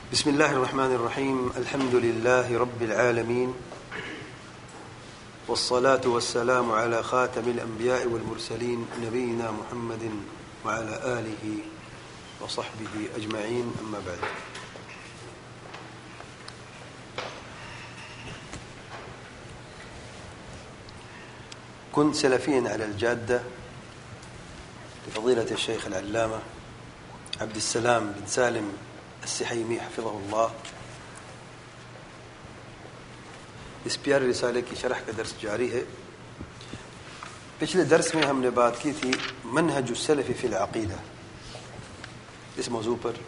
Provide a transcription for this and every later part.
بسم الله الرحمن الرحيم. الحمد لله رب العالمين، والصلاة والسلام على خاتم الأنبياء والمرسلين نبينا محمد وعلى آله وصحبه أجمعين، أما بعد. كنت سلفيا على الجادة لفضيلة الشيخ العلامة عبد السلام بن سالم السحیمی حفظہ اللہ. اس پیارے رسالے کی شرح کا درس جاری ہے. پچھلے درس میں ہم نے بات کی تھی منہج السلف فی العقیدہ. اس موضوع پر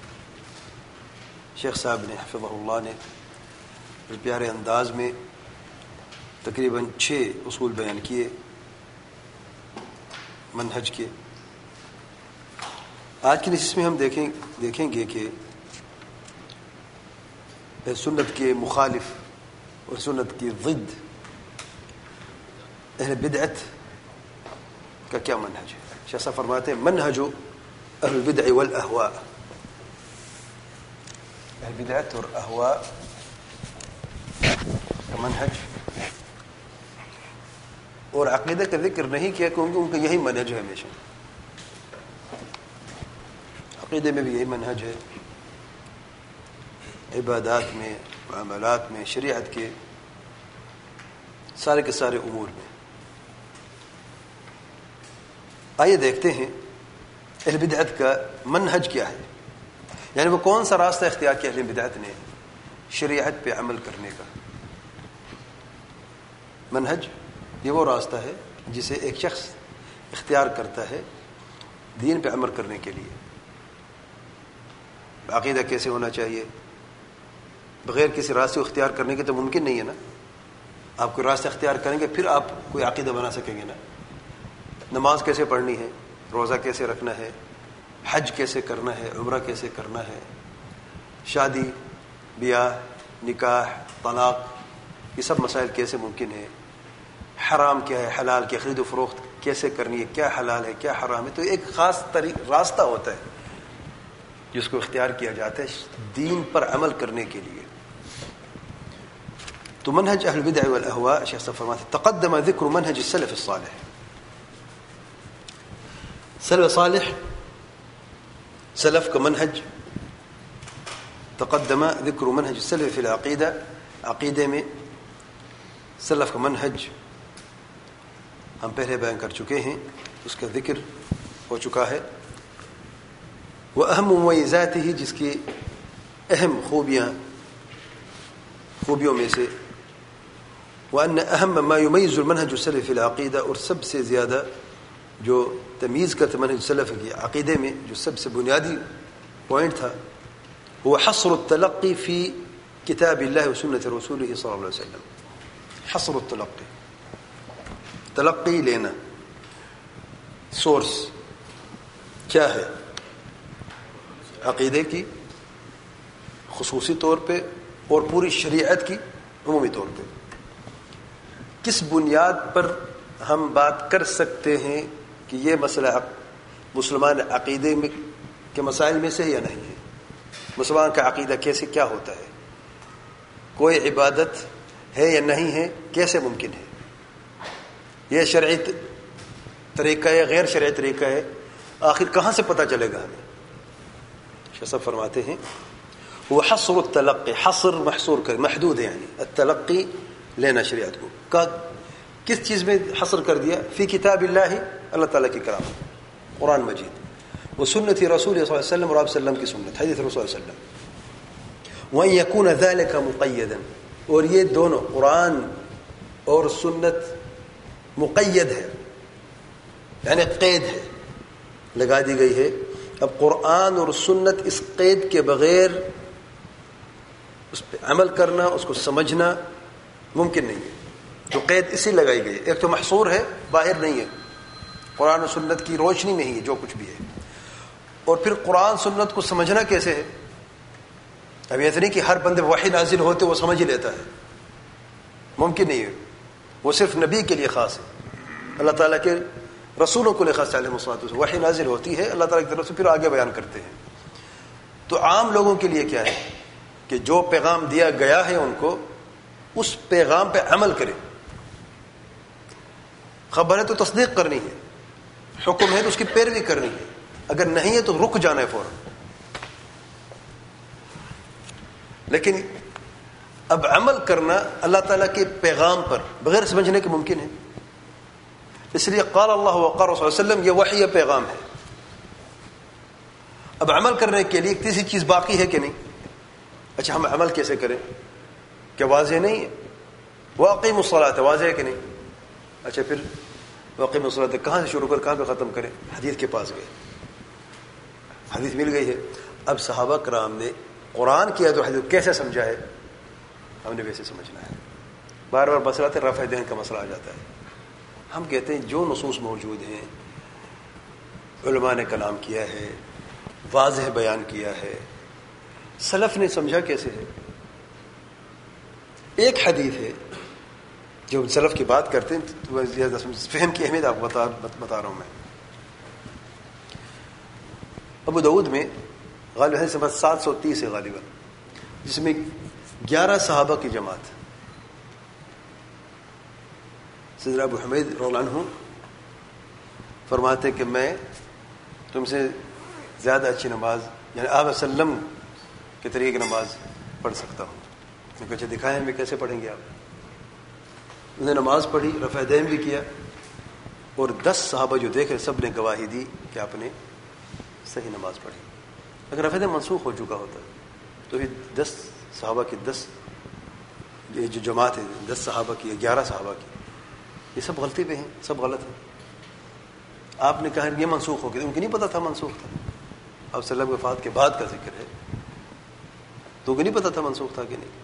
شیخ صاحب نے حفظہ اللہ نے پیارے انداز میں تقریباً 6 اصول بیان کیے منہج کے. آج کی نشست میں ہم دیکھیں گے کہ سنت کے مخالف اور سنت کی ضد اہل بدعت کا کیا منہج ہے. شیخ صاحب فرماتے ہیں منہج اہل البدع والاہواء، اہل بدعت اور اہواء کا منہج. اور عقیدہ کا ذکر نہیں کیا کیونکہ ان کا یہی منہج ہے. ہمیشہ عقیدے میں بھی یہی منہج ہے، عبادات میں، معاملات میں، شریعت کے سارے امور میں. آئیے دیکھتے ہیں اہل بدعت کا منہج کیا ہے، یعنی وہ کون سا راستہ اختیار کیا اہل بدعت نے شریعت پہ عمل کرنے کا. منہج یہ وہ راستہ ہے جسے ایک شخص اختیار کرتا ہے دین پہ عمل کرنے کے لیے. عقیدہ کیسے ہونا چاہیے؟ بغیر کسی راستے کو اختیار کرنے کے تو ممکن نہیں ہے نا. آپ کوئی راستہ اختیار کریں گے پھر آپ کوئی عقیدہ بنا سکیں گے نا. نماز کیسے پڑھنی ہے، روزہ کیسے رکھنا ہے، حج کیسے کرنا ہے، عمرہ کیسے کرنا ہے، شادی بیاہ نکاح طلاق، یہ سب مسائل کیسے ممکن ہے، حرام کیا ہے حلال کیا، خرید و فروخت کیسے کرنی ہے، کیا حلال ہے کیا حرام ہے. تو ایک خاص راستہ ہوتا ہے جس کو اختیار کیا جاتا ہے دین پر عمل کرنے کے لیے. تو منہج اہل البدع والاہواء شیخ صاحب فرماتے ہیں تقدم ذکر منہج السلف الصالح. سلف صالح، سلف کا منہج. تقدم ذکر منہج السلف فی العقیدہ، عقیدے میں سلف کا منہج ہم پہلے بیان کر چکے ہیں، اس کا ذکر ہو چکا ہے. وہ اہم ممیزات ہی، جس کی اہم خوبیوں میں سے وأن أهم ما يميز المنهج السلفي في العقيدة، اور سب سے زیادہ جو تمیز کرتا منہج سلف کی عقیدے میں جو سب سے بنیادی پوائنٹ تھا وہ حصر التلقی فی کتاب اللہ وسنت رسولہ صلی اللہ علیہ وسلم. حصر التلقی، تلقی لینا. سورس کیا ہے عقیدے کی خصوصی طور پہ اور پوری شریعت کی عمومی طور پہ. کس بنیاد پر ہم بات کر سکتے ہیں کہ یہ مسئلہ مسلمان عقیدے میں کے مسائل میں سے ہے یا نہیں ہے؟ مسلمان کا عقیدہ کیسے کیا ہوتا ہے؟ کوئی عبادت ہے یا نہیں ہے؟ کیسے ممکن ہے؟ یہ شرعی طریقہ ہے غیر شرعی طریقہ ہے؟ آخر کہاں سے پتہ چلے گا ہمیں؟ شیخ صاحب فرماتے ہیں وہ حصر التلقی، حصر محصور کر محدود ہے، یعنی التلقی لینا شریعت کو. کس چیز میں حصر کر دیا؟ فی کتاب اللہ، اللہ تعالیٰ کی کلام قرآن مجید، و سنت رسول صلی اللہ علیہ وسلم، اور آپ صلی اللہ علیہ وسلم کی سنت حدیث رسول صلی اللہ علیہ وسلم. وَأَن يَكُونَ ذَلِكَ مُقَيَّدًا، اور یہ دونوں قرآن اور سنت مقید ہے، یعنی قید ہے، لگا دی گئی ہے. اب قرآن اور سنت اس قید کے بغیر اس پہ عمل کرنا، اس کو سمجھنا ممکن نہیں ہے. جو قید اسی لگائی گئی ہے، ایک تو محصور ہے، باہر نہیں ہے، قرآن و سنت کی روشنی میں ہی ہے جو کچھ بھی ہے. اور پھر قرآن سنت کو سمجھنا کیسے ہے؟ اب ایسا نہیں کہ ہر بندے وحی نازل ہوتے وہ سمجھ ہی لیتا ہے، ممکن نہیں ہے. وہ صرف نبی کے لیے خاص ہے، اللہ تعالیٰ کے رسولوں کو لے خاص علیہ الصلوۃ والسلام وحی نازل ہوتی ہے اللہ تعالیٰ کی طرف سے، پھر آگے بیان کرتے ہیں. تو عام لوگوں کے لیے کیا ہے کہ جو پیغام دیا گیا ہے ان کو اس پیغام پہ عمل کرے. خبر ہے تو تصدیق کرنی ہے, حکم ہے تو اس کی پیروی کرنی ہے, اگر نہیں ہے تو رک جانا ہے فوراً. لیکن اب عمل کرنا اللہ تعالیٰ کے پیغام پر بغیر سمجھنے کے ممکن ہے. اس لیے قال اللہ وقال رسول صلی اللہ علیہ وسلم, یہ وحی پیغام ہے. اب عمل کرنے کے لیے تیسری چیز باقی ہے کہ نہیں؟ اچھا ہم عمل کیسے کریں؟ کیا واضح نہیں ہے؟ واقعی الصلاۃ واضح ہے کہ نہیں؟ اچھا پھر واقعی الصلاۃ کہاں سے شروع کر کہاں پہ ختم کریں؟ حدیث کے پاس گئے, حدیث مل گئی ہے. اب صحابہ کرام نے قرآن کیا تو حدیث کیسے سمجھا ہے, ہم نے ویسے سمجھنا ہے. بار بار مسئلہ ہے رفع دین کا مسئلہ آ جاتا ہے. ہم کہتے ہیں جو نصوص موجود ہیں علماء نے کلام کیا ہے, واضح بیان کیا ہے, سلف نے سمجھا کیسے ہے. ایک حدیث ہے جو سلف کی بات کرتے ہیں, فہم کی اہمیت آپ بتا رہا ہوں میں. ابو داؤد میں غالباً حدیث نمبر 730 ہے غالباً, جس میں 11 صحابہ کی جماعت. سیدنا ابو حمید رضی اللہ عنہ فرماتے کہ میں تم سے زیادہ اچھی نماز یعنی آپ وسلم کے طریقے کی نماز پڑھ سکتا ہوں. میں کچھ دکھائیں ہمیں کیسے پڑھیں گے آپ. انہوں نے نماز پڑھی, رفع دین بھی کیا, اور 10 صحابہ جو دیکھے سب نے گواہی دی کہ آپ نے صحیح نماز پڑھی. اگر رفع دین منسوخ ہو چکا ہوتا تو پھر 10 صحابہ کی 10 یہ جو جماعت ہے 10 صحابہ کی 11 صحابہ کی, یہ سب غلطی پہ ہیں, سب غلط ہیں. آپ نے کہا یہ منسوخ ہو گیا, ان کو نہیں پتا تھا منسوخ تھا. اب صلی اللہ علیہ وسلم وفات کے بعد کا ذکر ہے, تو ان کو نہیں پتا تھا منسوخ تھا کہ نہیں.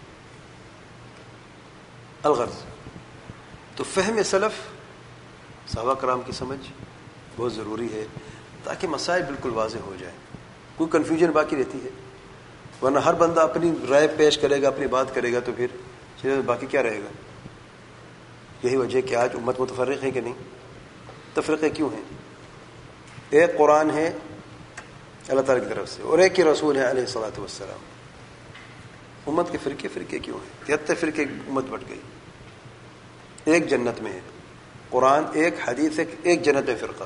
الغرض تو فہم سلف صحابہ کرام کی سمجھ بہت ضروری ہے تاکہ مسائل بالکل واضح ہو جائیں, کوئی کنفیوژن باقی رہتی ہے. ورنہ ہر بندہ اپنی رائے پیش کرے گا, اپنی بات کرے گا, تو پھر باقی کیا رہے گا. یہی وجہ کہ آج امت متفرق ہے کہ نہیں, تفرقے کیوں ہیں. ایک قرآن ہے اللہ تعالیٰ کی طرف سے اور ایک ہی رسول ہے علیہ الصلوۃ والسلام. امت کے فرقے کیوں ہیں؟ 73 فرقے امت بٹ گئی. ایک جنت میں ہے قرآن, ایک حدیث, ایک جنت میں فرقہ.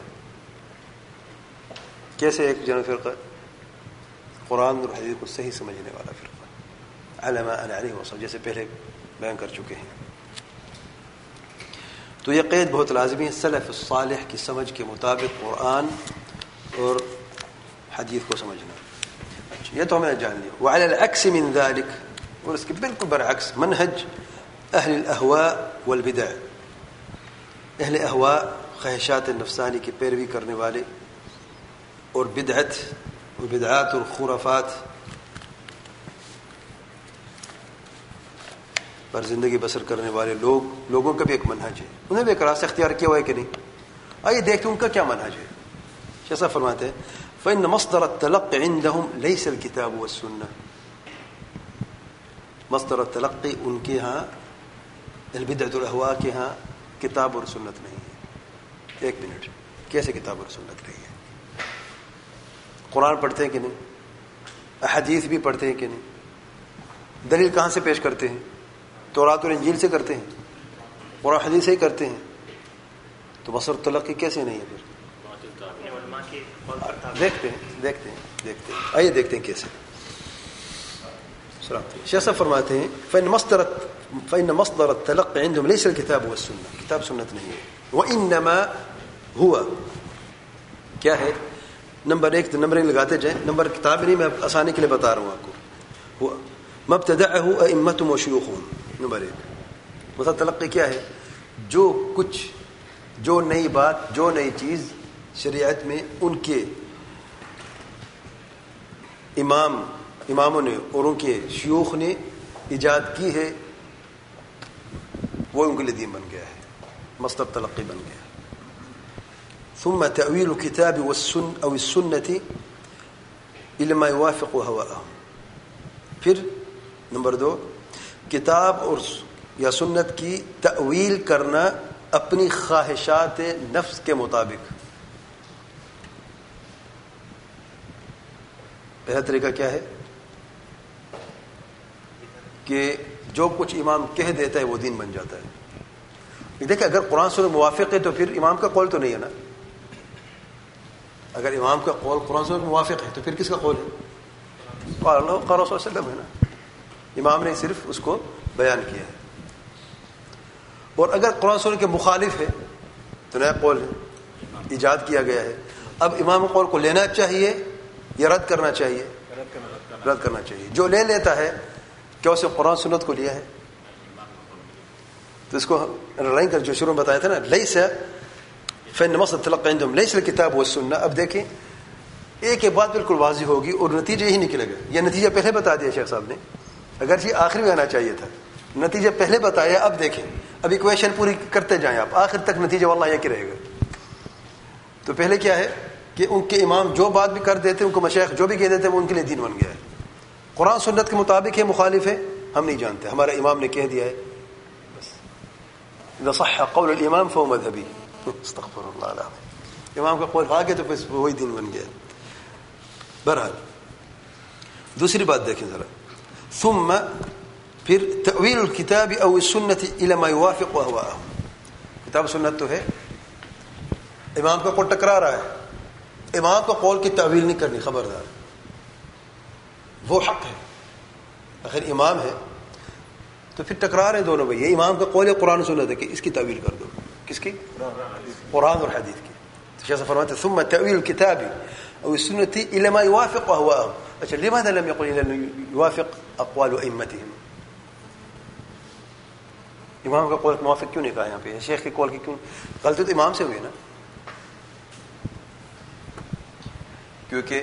کیسے ایک جنت فرقہ؟ قرآن اور حدیث کو صحیح سمجھنے والا فرقہ, علی ما انا علیہ وسلم, جیسے پہلے بیان کر چکے ہیں. تو یہ قید بہت لازمی ہے, سلف الصالح کی سمجھ کے مطابق قرآن اور حدیث کو سمجھنا. یہ تو ہمیں جان لیا. وعلى العكس من ذلك, اور اس کے بالکل برعکس منہج اہل الاہواء والبدع, اہل اہواء خواہشات نفسانی کی پیروی کرنے والے, اور بدعات اور خرافات پر زندگی بسر کرنے والے لوگوں کا بھی ایک منہج ہے. انہیں بھی ایک راستہ اختیار کیا ہوا ہے کہ نہیں. آئیے دیکھتے ہیں ان کا کیا منہج ہے. جیسا فرماتے ہیں فإن مصدر التلقي عندهم ليس الكتاب والسنة. مصدر التلقي ان کے ہاں البدعۃ والاہواء کے ہاں کتاب اور سنت نہیں ہے. ایک منٹ, کیسے کتاب اور سنت نہیں ہے؟ قرآن پڑھتے ہیں کہ نہیں, احادیث بھی پڑھتے ہیں کہ نہیں, دلیل کہاں سے پیش کرتے ہیں؟ تورات اور انجیل سے کرتے ہیں, قرآن حدیث سے ہی کرتے ہیں. تو مصدر التلقی کیسے نہیں ہے پھر؟ دیکھتے ہیں آئیے دیکھتے ہیں کیسے. شیخ صاحب فرماتے ہیں فإن مصدر التلقي عندهم ليس الكتاب والسنة, کتاب سنت نہیں ہے. وإنما هو کیا ہے؟ نمبر 1 نمبر لگاتے جائیں, نمبر کتاب نہیں, میں آسانی کے لیے بتا رہا ہوں آپ کو. ما ابتدعه أئمتهم وشيوخهم. نمبر 1 مصدر تلقی کیا ہے؟ جو نئی بات, جو نئی چیز شریعت میں ان کے اماموں نے اور ان کے شیوخ نے ایجاد کی ہے, وہ ان کے لیے دین بن گیا ہے, مصدر تلقی بن گیا. ثم تأويل الكتاب أو السنة إلى ما يوافق هواءهم. پھر نمبر 2 کتاب اور یا سنت کی تأویل کرنا اپنی خواہشات نفس کے مطابق. پہلا طریقہ کیا ہے؟ کہ جو کچھ امام کہہ دیتا ہے وہ دین بن جاتا ہے. دیکھیں اگر قرآن سنت موافق ہے تو پھر امام کا قول تو نہیں ہے نا. اگر امام کا قول قرآن سنت موافق ہے تو پھر کس کا قول ہے؟ قال اللہ قال رسول صلی اللہ علیہ وسلم ہے نا. امام نے صرف اس کو بیان کیا ہے. اور اگر قرآن سنت کے مخالف ہے تو نیا قول ہے, ایجاد کیا گیا ہے. اب امام قول کو لینا چاہیے یا رد کرنا چاہیے؟ رد کرنا چاہیے. جو لے لیتا ہے کیا اسے قرآن سنت کو لیا ہے؟ تو اس کو لائن کر جو شروع میں بتایا تھا نا, لیس فإن مصدر تلقى عندهم ليس الكتاب والسنة. اب دیکھیں ایک بات بالکل واضح ہوگی اور نتیجہ یہی نکلے گا. یہ نتیجہ پہلے بتا دیا شیخ صاحب نے, اگرچہ آخر میں آنا چاہیے تھا. نتیجہ پہلے بتایا. اب دیکھیں اب ایکویشن پوری کرتے جائیں آپ, آخر تک نتیجہ واللہ یہ کہ رہے گا. تو پہلے کیا ہے کہ ان کے امام جو بات بھی کر دیتے, ان کو مشائخ جو بھی کہہ دیتے وہ ان کے لیے دین بن گیا ہے. قرآن سنت کے مطابق ہے مخالف ہے ہم نہیں جانتے, ہمارا امام نے کہہ دیا ہے بس. اذا صح قول الامام فهو مذهبی. استغفر اللہ العظیم. امام کا قول آگے تو پھر وہی دین بن گیا. بہرحال دوسری بات دیکھیں ذرا. ثم پھر تأویل الکتاب او السنت الى ما يوافق اهواءهم. کتاب سنت تو ہے, امام کا قول ٹکرا رہا ہے, امام کا قول کی تعویل نہیں کرنی, خبردار. وہ حق ہے, اگر امام ہے تو پھر ٹکرا رہے دونوں بھائی. یہ امام کا قول ہے قرآن سنت ہے کہ اس کی تعویل کر دو. کس کی؟ قرآن اور حدیث کی. تو شیخ فرماتے ہیں ثم تأویل الکتاب او السنت الى ما يوافق اهواءهم. اچھا لماذا لم يقل الى يوافق اقوال ائمتهم؟ امام کا قول موافق کیوں نہیں کہا یہاں پہ؟ شیخ کے قول کی کیوں غلطی تو امام سے ہوئی نا. کیونکہ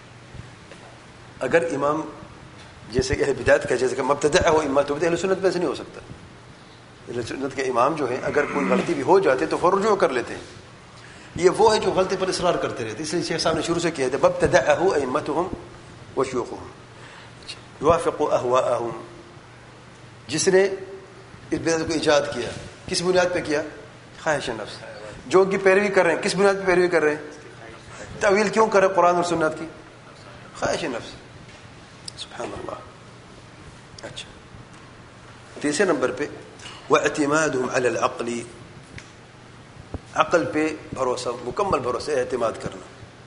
اگر امام جیسے کہ بدعت کا جیسے کہ مبتدع ہو امام تو اہل سنت میں سے نہیں ہو سکتا. اہل سنت کے امام جو ہیں اگر کوئی غلطی بھی ہو جاتے تو فوراً رجوع کر لیتے ہیں. یہ وہ ہے جو غلطی پر اصرار کرتے رہتے. اس لیے شیخ صاحب نے شروع سے کیا تھا مبتدعہ ائمتهم وشيوخهم يوافق اهواءهم. جس نے اس بدعت کو ایجاد کیا کس بنیاد پہ کیا؟ خواہش نفس. جو ان کی پیروی کر رہے ہیں کس بنیاد پہ پیروی کر رہے ہیں؟ تعویل کیوں کرے قرآن اور سنت کی؟ خواہش نفس. سبحان اللہ. اچھا تیسرے نمبر پہ واعتمادهم على العقل. عقل پہ بھروسہ, مکمل بھروسہ, اعتماد کرنا.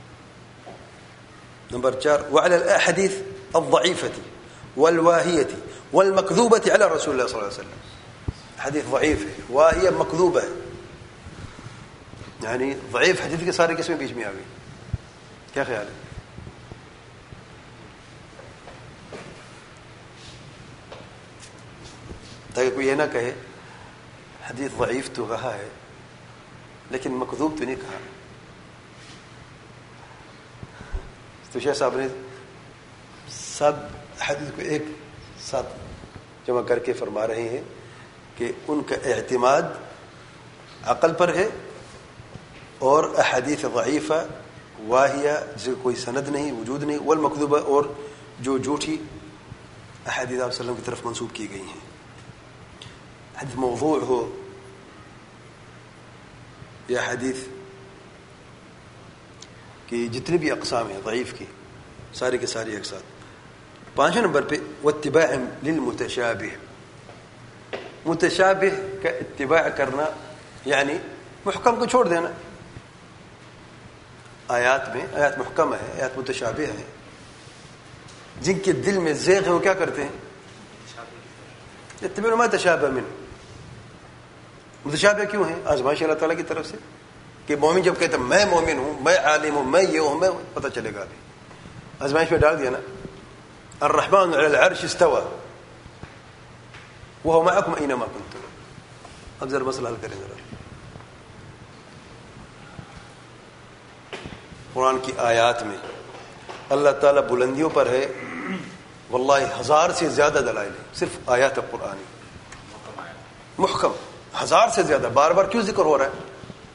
نمبر 4 وعلى الاحاديث الضعيفة والواهية والمكذوبة على رسول الله صلى الله عليه وسلم. حدیث ضعیف ہے, واهیہ مکذوبہ ہے, یعنی ضعیف حدیث کے سارے قسمیں بیچ میں آ گئی. کیا خیال ہے؟ تاکہ کوئی یہ نہ کہے حدیث ضعیف تو کہا ہے لیکن مکذوب تو نہیں کہا. تو شیخ صاحب نے سب حدیث کو ایک ساتھ جمع کر کے فرما رہے ہیں کہ ان کا اعتماد عقل پر ہے اور احادیث ضعیفہ واہیہ جس کا کوئی سند نہیں, وجود نہیں, والمکذوبہ اور جو جھوٹی احادیث آپ صلی اللہ علیہ وسلم کی طرف منسوب کی گئی ہیں. حدیث موضوع ہو یا حدیث کی جتنی بھی اقسام ہیں ضعیف کی, سارے کے ساری اقسام. 5 نمبر پہ واتباع للمتشابہ. متشابہ کا اتباع کرنا یعنی محکم کو چھوڑ دینا. آیات میں آیات محکمہ ہے, آیات متشابہ ہے. جن کے دل میں زیغ ہے وہ کیا کرتے ہیں؟ اتباع ما تشابہ منه. متشابہ کیوں ہیں؟ آزمائش اللہ تعالیٰ کی طرف سے کہ مومن جب کہتا ہے میں مومن ہوں, میں عالم ہوں, میں یہ ہوں, میں پتہ چلے گا. ابھی آزمائش میں ڈال دیا نا. الرحمن علی العرش استوى وهو معكم اينما كنتم. اب ذرا مسئلہ حل کریں ذرا. قرآن کی آیات میں اللہ تعالیٰ بلندیوں پر ہے, واللہ 1000 سے زیادہ دلائل ہیں. صرف آیات قرآنی محکم 1000 سے زیادہ. بار بار کیوں ذکر ہو رہا ہے؟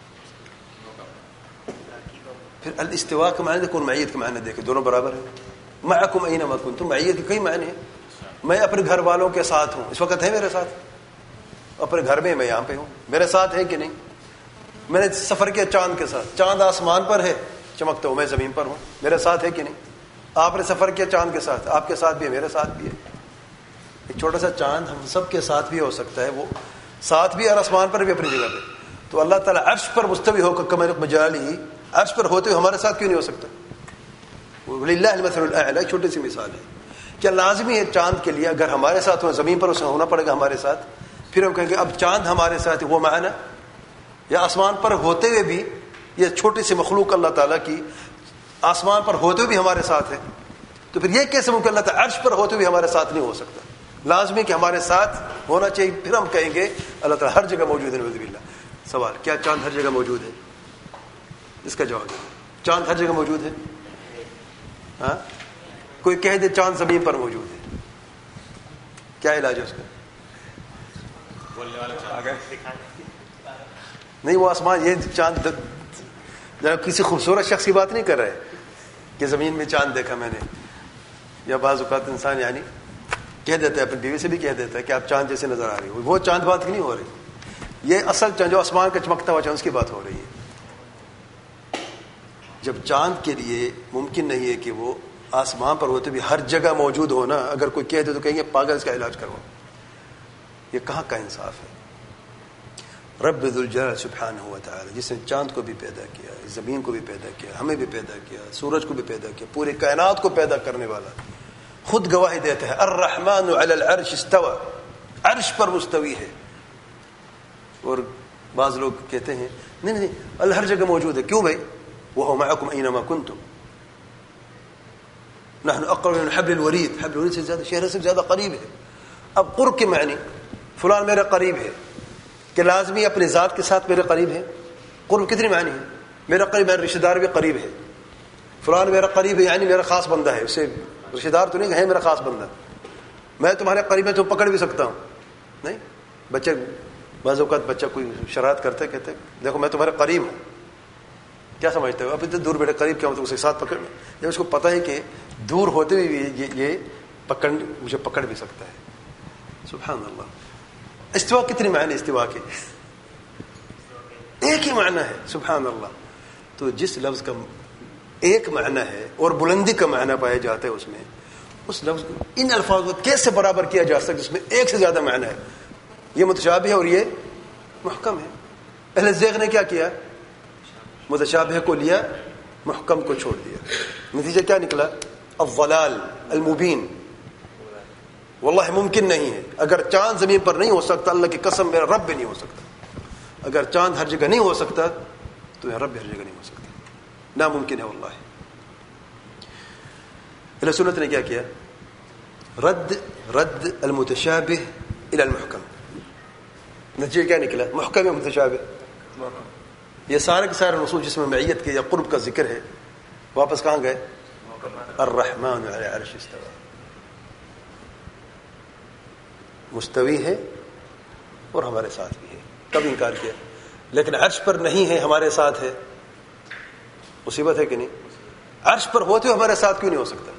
پھر الاستواء کا معنی دیکھو اور معیت کا معنی دیکھو, دونوں برابر ہیں. معکم اینما کنتم, معیت کے کئی معنی ہیں. میں اپنے گھر والوں کے ساتھ ہوں, اس وقت ہے میرے ساتھ, اپنے گھر میں, میں یہاں پہ ہوں, میرے ساتھ ہے کہ نہیں. میں نے سفر کیا چاند کے ساتھ, چاند آسمان پر ہے چمکتا ہوں, میں زمین پر ہوں, میرے ساتھ ہے کہ نہیں. آپ نے سفر کیا چاند کے ساتھ, آپ کے ساتھ بھی ہے, میرے ساتھ بھی ہے. ایک چھوٹا سا چاند ہم سب کے ساتھ بھی ہو سکتا ہے, وہ ساتھ بھی اور آسمان پر بھی اپنی جگہ پہ. تو اللہ تعالیٰ عرش پر مستوی ہو کر کمر مجالی عرش پر ہوتے ہوئے ہمارے ساتھ کیوں نہیں ہو سکتا؟ وللہ المثل الاعلی. چھوٹی سی مثال ہے. کیا لازمی ہے چاند کے لیے اگر ہمارے ساتھ ہو زمین پر اسے ہونا پڑے گا ہمارے ساتھ؟ پھر ہم کہیں گے اب چاند ہمارے ساتھ وہ معنی, یا آسمان پر ہوتے ہوئے بھی یہ چھوٹی سی مخلوق اللہ تعالیٰ کی آسمان پر ہوتے ہوئے بھی ہمارے ساتھ ہے, تو پھر یہ کیسے ممکن اللہ تعالیٰ عرش پر ہوتے ہوئے بھی ہمارے ساتھ نہیں ہو سکتا؟ لازمی کہ ہمارے ساتھ ہونا چاہیے. پھر ہم کہیں گے اللہ تعالیٰ ہر جگہ موجود ہے. نعوذ باللہ. سوال, کیا چاند ہر جگہ موجود ہے؟ اس کا جواب ہے چاند ہر جگہ موجود ہے. ہاں, کوئی کہہ دے چاند زمین پر موجود ہے, کیا علاج ہے اس کا؟ نہیں, وہ آسمان, یہ چاند کسی خوبصورت شخص کی بات نہیں کر رہے کہ زمین میں چاند دیکھا میں نے, یا بعض اوقات انسان یعنی کہہ دیتا ہے, اپنی بیوی سے بھی کہہ دیتا ہے کہ آپ چاند جیسے نظر آ رہی ہو. وہ چاند بات کی نہیں ہو رہی, یہ اصل چاند جو آسمان کا چمکتا ہوا چاند اس کی بات ہو رہی ہے. جب چاند کے لیے ممکن نہیں ہے کہ وہ آسمان پر ہوتے بھی ہر جگہ موجود ہونا, اگر کوئی کہہ دے تو کہیں گے پاگل, اس کا علاج کرو. یہ کہاں کا انصاف ہے؟ رب ذو الجلال سبحانہ و تعالی, جس نے چاند کو بھی پیدا کیا, زمین کو بھی پیدا کیا, ہمیں بھی پیدا کیا, سورج کو بھی پیدا کیا, پورے کائنات کو پیدا کرنے والا, خود گواہی دیتا ہے الرحمن علی العرش استوى, عرش پر مستوی ہے. اور بعض لوگ کہتے ہیں نہیں اللہ ہر جگہ موجود ہے. کیوں بھائی؟ وهو معكم اينما كنتم نحن اقرب من حبل الوريد. حبل الوريد سے زیادہ, شہر سے زیادہ قریب ہے. اب قرب کے معنی فلان میرے قریب ہے, کہ لازمی اپنے ذات کے ساتھ میرے قریب ہے؟ قرب کتنی معنی ہے؟ میرا قریب, میرا رشتہ دار بھی قریب ہے. فلان میرا قریب ہے یعنی میرا خاص بندہ ہے, اسے رشتہ دار تو نہیں ہے, میرا خاص بندہ. میں تمہارے قریب میں تو پکڑ بھی سکتا ہوں. نہیں, بچے بعض اوقات بچہ کوئی شرارت کرتے کہتے دیکھو میں تمہارے قریب ہوں, کیا سمجھتے ہو؟ اب اتنے دور بیٹھے قریب کیا مطلب اسے ساتھ پکڑ میں, جب اس کو پتہ ہے کہ دور ہوتے ہوئے بھی یہ مجھے پکڑ بھی سکتا ہے. سبحان اللہ. استوا کتنی معنی استوا کے؟ ایک ہی معنی ہے. سبحان اللہ. تو جس لفظ کا ایک معنی ہے اور بلندی کا معنی پایا جاتا ہے اس میں, اس لفظ کو ان الفاظ کو کیسے برابر کیا جا سکتا ہے جس میں ایک سے زیادہ معنی ہے؟ یہ متشابہ ہے اور یہ محکم ہے. اہل ذیغ نے کیا کیا؟ متشابہ کو لیا, محکم کو چھوڑ دیا. نتیجہ کیا نکلا؟ الضلال المبین. واللہ ممکن نہیں ہے. اگر چاند زمین پر نہیں ہو سکتا, اللہ کی قسم میرا رب بھی نہیں ہو سکتا. اگر چاند ہر جگہ نہیں ہو سکتا تو رب بھی ہر جگہ نہیں ہو سکتا. ناممکن ہے واللہ. اہل سنت نے کیا کیا؟ رد المتشابہ الى المحکم. نتیجہ کیا نکلا؟ محکم ہے متشابہ. یہ سارے کے سارے رسول جس میں معیت کے یا قرب کا ذکر ہے, واپس کہاں گئے؟ الرحمن علی العرش استوى. مستوی ہے اور ہمارے ساتھ بھی ہے. کب انکار کیا؟ لیکن عرش پر نہیں ہے, ہمارے ساتھ ہے. مصیبت ہے کہ نہیں؟ عرش پر ہوتے ہوئے ہمارے ساتھ کیوں نہیں ہو سکتا؟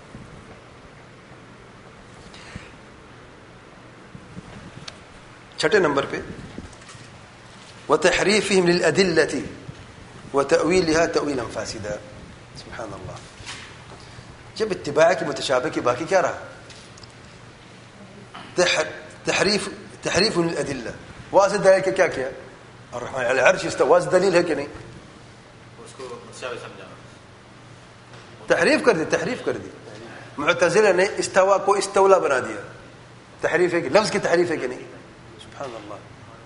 چھٹے نمبر پہ وتحریفهم للأدلة وتأويلها تأويلا فاسدا. سبحان اللہ. جب اتباع کی متشابہ کی باقی کیا رہا؟ تحریف للأدلة. واضح دلیل کے کیا کیا؟ الرحمن علی العرش استوى. واضح دلیل ہے کہ نہیں؟ اس کو متشابہ سمجھا, تحریف کر دی. معتزلہ نے استوا کو استولا بنا دیا. تحریف ہے کہ لفظ کی تحریف ہے کہ نہیں؟ سبحان اللہ.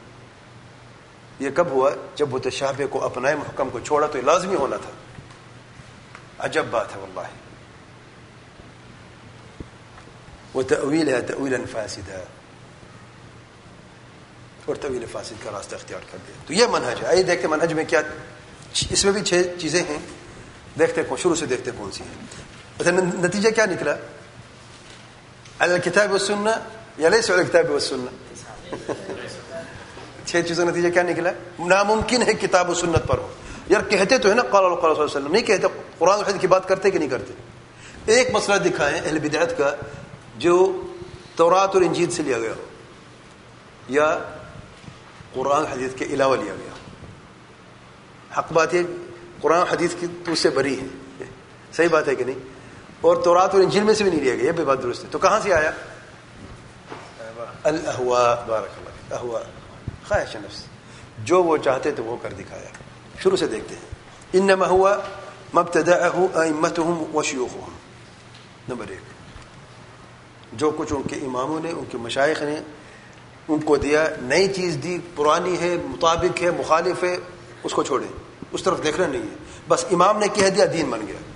یہ کب ہوا؟ جب متشابہ کو اپنائے, محکم کو چھوڑا, تو یہ لازمی ہونا تھا. عجب بات ہے واللہ. وتأویلها تأویلا فاسدا. اور طویل فاسد کا راستہ اختیار کر دیا. تو یہ منہج ہے. آئیے دیکھتے منہج میں کیا, اس میں بھی 6 چیزیں ہیں. دیکھتے شروع سے دیکھتے کون سی ہیں. نتیجہ کیا نکلا؟ علی الکتاب والسنہ یا لیس علی الکتاب والسنہ؟ 6 چیزوں کا نتیجہ کیا نکلا؟ ناممکن ہے کتاب و سنت پر ہو. یار کہتے تو ہے نا قال اللہ صلی اللہ علیہ وسلم, نہیں کہتے. قرآن و حدیث کی بات کرتے کہ نہیں کرتے؟ ایک مسئلہ دکھائیں اہل بدعت کا جو تورات اور انجیل سے لیا گیا ہو یا قرآن حدیث کے علاوہ لیا گیا. حق بات ہے, قرآن حدیث کی تو اس سے بری ہے, صحیح بات ہے کہ نہیں؟ اور تورات اور انجیل میں سے بھی نہیں لیا گیا, یہ بھی بات درست ہے. تو کہاں سے آیا؟ الاہواء، بارک اللہ فیک، اہواء خواہش نفس، جو وہ چاہتے تھے وہ کر دکھایا. شروع سے دیکھتے ہیں. انما هو مبتدعه ائمتهم وشيوخهم. نمبر 1، جو کچھ ان کے اماموں نے، ان کے مشائخ نے ان کو دیا، نئی چیز دی، پرانی ہے، مطابق ہے، مخالف ہے، اس کو چھوڑیں، اس طرف دیکھنا نہیں ہے. بس امام نے کہہ دیا دین بن گیا.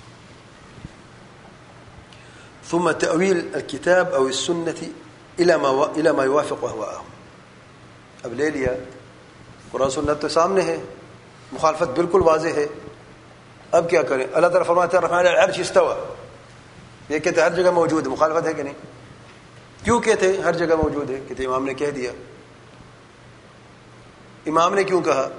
ثم تأويل الكتاب او السنة الى ما يوافق اهواءهم. اب لے لیا قرآن سنت تو سامنے ہے، مخالفت بالکل واضح ہے، اب کیا کریں؟ اللہ تعالیٰ فرماتا ہے الرحمن علی العرش استوى، یہ کہتے ہر جگہ موجود ہے، مخالفت ہے کہ نہیں؟ کیوں کہتے ہر جگہ موجود ہے؟ کہتے امام نے کہہ دیا. امام نے کیوں کہا؟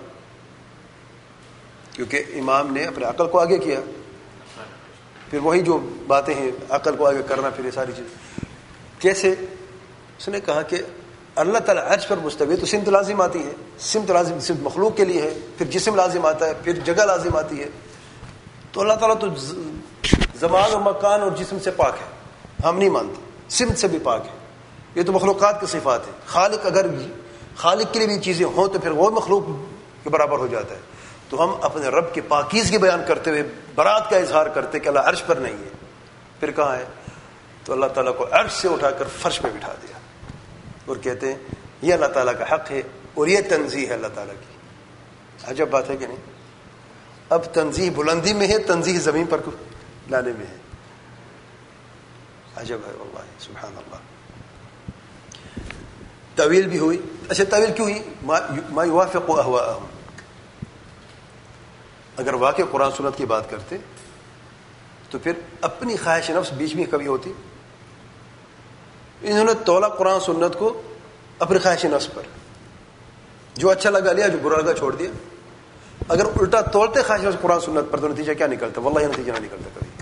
کیونکہ امام نے اپنے عقل کو آگے کیا. پھر وہی جو باتیں ہیں عقل کو آگے کرنا، پھر یہ ساری چیز کیسے؟ اس نے کہا کہ اللہ تعالیٰ عرش پر مستوی، تو سمت لازم آتی ہے، سمت لازم سمت مخلوق کے لیے ہے، پھر جسم لازم آتا ہے، پھر جگہ لازم آتی ہے. تو اللہ تعالیٰ تو زمان و مکان اور جسم سے پاک ہے، ہم نہیں مانتے. سمت سے بھی پاک ہے، یہ تو مخلوقات کی صفات ہے. خالق، اگر خالق کے لیے بھی چیزیں ہوں تو پھر وہ مخلوق کے برابر ہو جاتا ہے. تو ہم اپنے رب کے پاکیزگی بیان کرتے ہوئے برات کا اظہار کرتے کہ اللہ عرش پر نہیں ہے. پھر کہاں ہے؟ تو اللہ تعالیٰ کو عرش سے اٹھا کر فرش پہ بٹھا دیا اور کہتے ہیں یہ اللہ تعالیٰ کا حق ہے اور یہ تنزیہ ہے اللہ تعالیٰ کی. عجب بات ہے کہ نہیں؟ اب تنزیہ بلندی میں ہے، تنزیہ زمین پر لانے میں ہے. عجب ہے واللہ، سبحان اللہ. طویل بھی ہوئی. اچھا طویل کیوں ہوئی؟ ما یوافق اہواءہم. اگر واقع قرآن سنت کی بات کرتے تو پھر اپنی خواہش نفس بیچ میں کبھی ہوتی؟ انہوں نے تولا قرآن سنت کو اپنی خواہش نفس پر، جو اچھا لگا لیا، جو برا لگا چھوڑ دیا. اگر الٹا تولتے خواہش نفس قرآن سنت پر تو نتیجہ کیا نکلتا؟ واللہ یہ نتیجہ نہ نکلتا کبھی.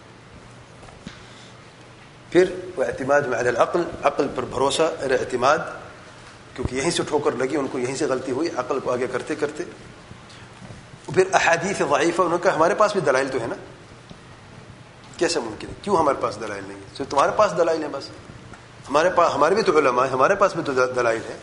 پھر وہ اعتماد میں علی العقل، عقل پر بھروسہ، اعتماد، کیونکہ یہیں سے ٹھوکر لگی، ان کو یہیں سے غلطی ہوئی، عقل کو آگے کرتے کرتے. پھر احادیث ضعیفہ، انہوں نے کہا ہمارے پاس بھی دلائل تو ہے نا، کیسے ممکن ہے؟ کیوں ہمارے پاس دلائل نہیں ہے؟ صرف تمہارے پاس دلائل ہیں بس، ہمارے پاس، ہمارے بھی تو علماء ہیں، ہمارے پاس بھی تو دلائل ہے.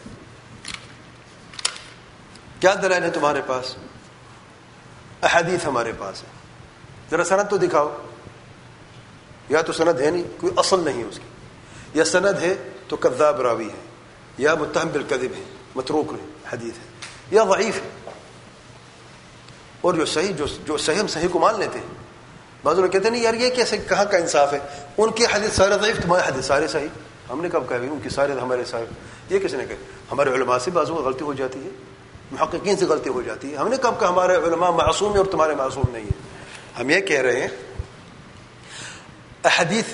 کیا دلائل ہے تمہارے پاس؟ احادیث ہمارے پاس ہے. ذرا سند تو دکھاؤ. یا تو سند ہے نہیں، کوئی اصل نہیں ہے اس کی، یا سند ہے تو کذاب راوی ہے، یا متہم بالکذب ہے، متروک ہے، حدیث ہے، یا ضعیف ہے. اور جو صحیح، جو صحیح، ہم صحیح کو مان لیتے ہیں. بعض لوگ کہتے ہیں نہیں یار یہ کیسے، کہاں کا انصاف ہے؟ ان کی حدیث سارے ضعیف، تمہارے حدیث سارے صحیح. ہم نے کب کہا ان کی سارے ہمارے صحیح؟ یہ کس نے کہا؟ ہمارے علماء سے بعضوں کو غلطی ہو جاتی ہے، محققین سے غلطی ہو جاتی ہے. ہم نے کب کہا ہمارے علماء معصوم ہیں اور تمہارے معصوم نہیں ہیں؟ ہم یہ کہہ رہے ہیں احادیث